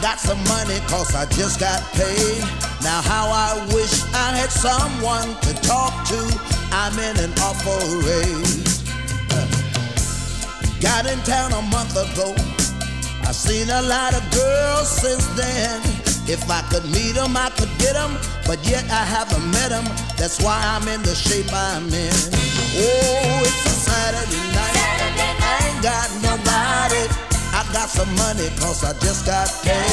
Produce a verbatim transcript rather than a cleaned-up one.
got some money cause I just got paid. Now how I wish I had someone to talk to. I'm in an awful rage. Uh, got in town a month ago. I seen a lot of girls since then. If I could meet them, I could get them, but yet I haven't met them. That's why I'm in the shape I'm in. Oh, it's a Saturday night. Saturday night. I ain't got nobody. I got some money cause I just got paid.